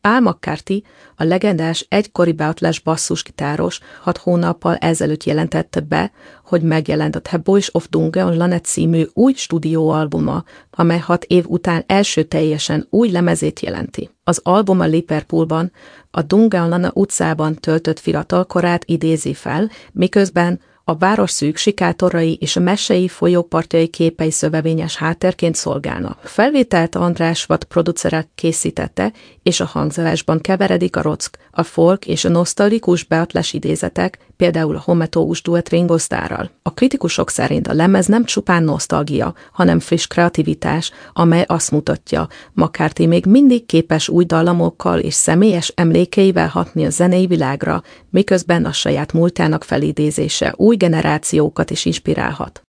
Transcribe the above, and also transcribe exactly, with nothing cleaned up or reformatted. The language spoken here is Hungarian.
Al McCarthy, a legendás egykori Beatles basszusgitáros hat hónappal ezelőtt jelentette be, hogy megjelent a The Boys of Dungannon című új stúdióalbuma, amely hat év után első teljesen új lemezét jelenti. Az album a Liverpoolban, a Dungannon utcában töltött fiatalkorát idézi fel, miközben a város szűk sikátorai és a messei folyók partjai képei szövevényes háttérként szolgálnak. Felvételt András Watt producerek készítette, és a hangzásban keveredik a rock, a folk és a nosztalgikus Beatles idézetek, például a hometógus duett Ringo Starrral. A kritikusok szerint a lemez nem csupán nosztalgia, hanem friss kreativitás, amely azt mutatja, McCarthy még mindig képes új dallamokkal és személyes emlékeivel hatni a zenei világra, miközben a saját múltjának felidézése új generációkat is inspirálhat.